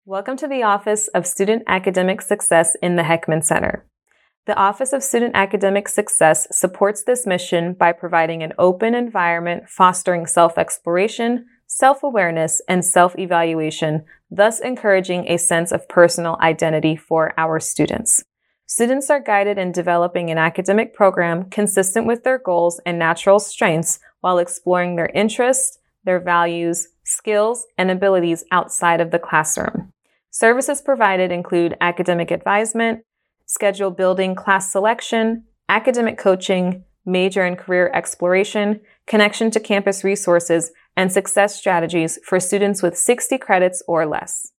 Welcome to the Office of Student Academic Success in the Heckman Center. The Office of Student Academic Success supports this mission by providing an open environment fostering self-exploration, self-awareness, and self-evaluation, thus encouraging a sense of personal identity for our students. Students are guided in developing an academic program consistent with their goals and natural strengths while exploring their interests, their values, skills, and abilities outside of the classroom. Services provided include academic advisement, schedule building, class selection, academic coaching, major and career exploration, connection to campus resources, and success strategies for students with 60 credits or less.